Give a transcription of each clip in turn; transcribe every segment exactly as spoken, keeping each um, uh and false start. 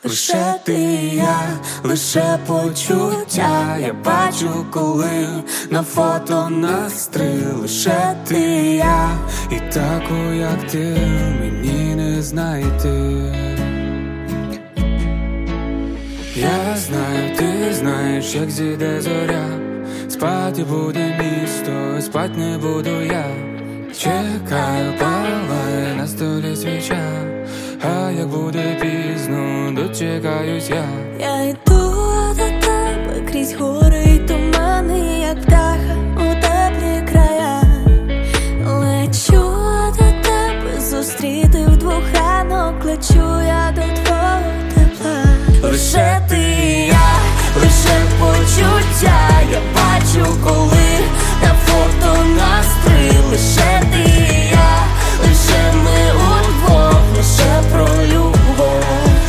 Лише ти і я, лише почуття. Я бачу, коли на фото нас три. Лише ти і я, і таку, як ти, мені не знайти. Я знаю, ти знаєш, як зійде зоря. Спати буде місто, спать не буду я. Чекаю, палає на столі свіча. А як буде пізно, дочекаюсь я. Я йду до тебе крізь гори й тумани, як птаха у теплі края. Лечу до тебе, зустріти вдвох ранок. Лечу я до твого тепла. Лише ти і я, лише почуття. Я бачу, коли на фото нас три. Лише ти і я, лише ми удвох. Лише про любов.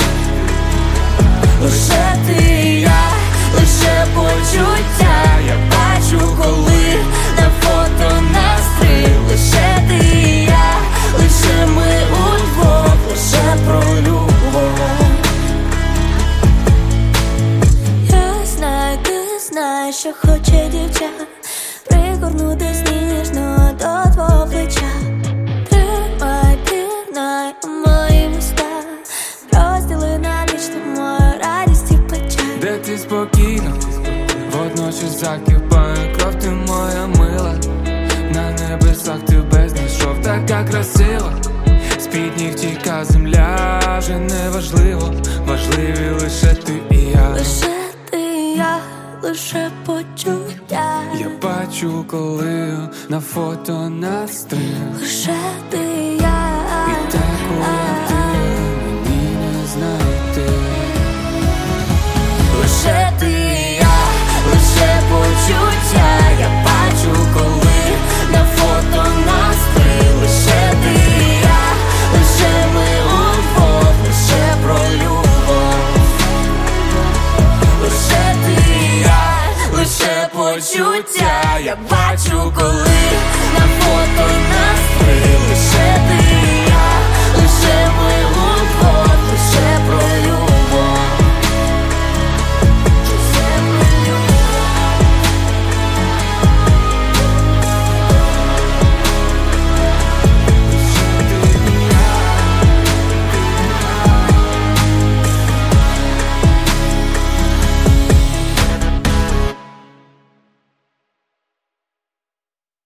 Лише ти і я, лише почуття. Я бачу, коли на фото нас три. Лише ти і я, лише ми удвох. Лише про любов. Я знаю, ти знаєш, що хоче дівча. Пригорнутись ніжно до твого плеча. Тримай, пірнай у мої вуста. Розділи на ніч мою радість і печаль. Де ти спокійно, водночас закипає кров, ти моя мила. На небесах тебе знайшов, така красива. З-під ніг тіка земля, вже не важливо. Важливі лише ти і я. Лише ти і я, лише почуття. Я бачу, коли на фото нас три. Лише ти і я, і таку, як ти, мені не знайти. Лише ти і я, лише почуття. Я бачу, коли на фото нас три. Лише ти і я, лише ми удвох. Лише про любов. Лише ти і я, лише почуття. Я бачу,